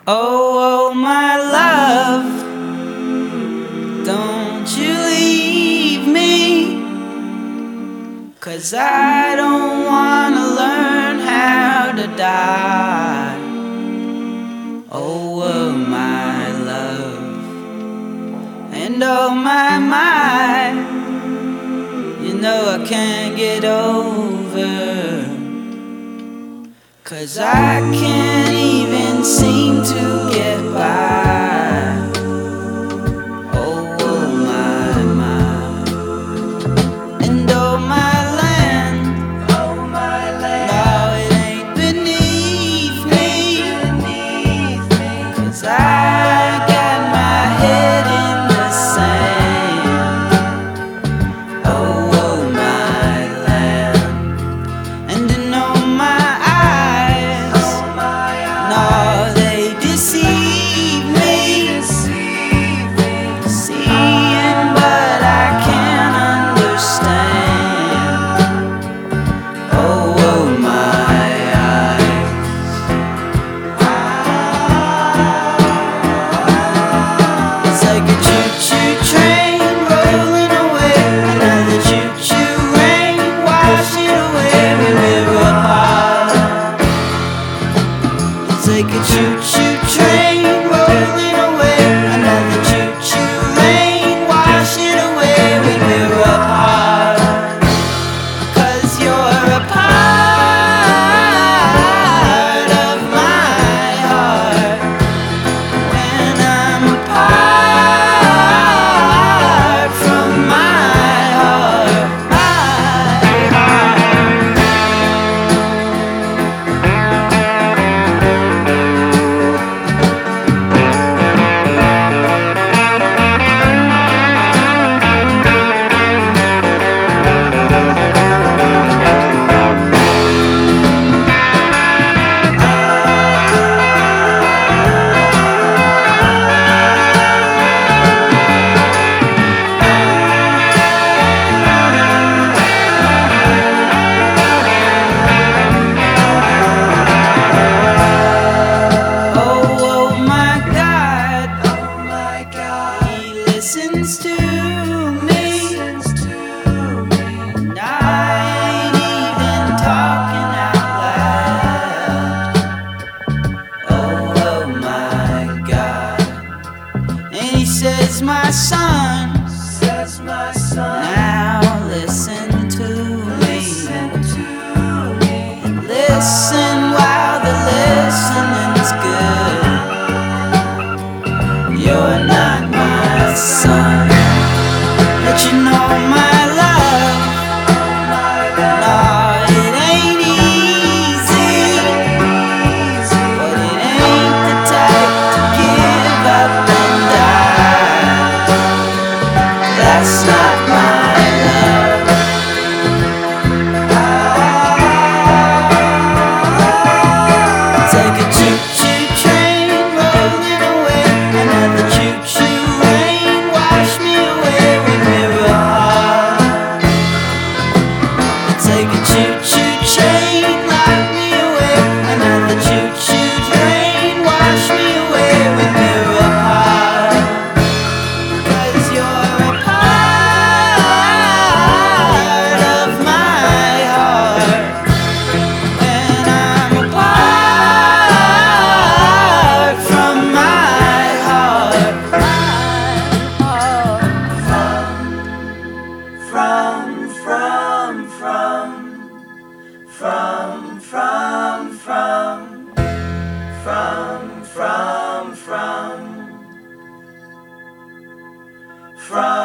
Oh, oh, my love, don't you leave me, 'cause I don't wanna learn how to die. Oh, oh, my love, and oh, my, you know I can't get over, 'cause I can't even seem to get by. Oh, oh, my, and oh, my land, no, it ain't beneath me, 'cause I got my head in the sand. Oh, oh, my land, and in all my eyes, no, they deceive me, seeing but I can't understand. Oh, oh, my eyes. It's like a choo-choo train rolling away, another choo-choo rain washing away. We're apart. It's like a choo-choo train rolling away, another choo-choo rain washing away. We're apart, 'cause you're a part of my heart, and I'm apart from my heart, my heart. Oh, oh, my God, He listens to me, and I ain't even talking out loud. Oh, oh, my God, and He says, my son, now listen to me, and listen while the listening's good. You're not my son, but you know my love. No, it ain't easy, but it ain't the type to give up and die. That's not my love. It's like a choo-choo train rolling away, another choo-choo rain wash me away. We're apart. It's like a choo-choo train lock me away, another choo-choo train wash me away. We're apart, 'cause you're a part of my heart, and I'm apart from my heart, from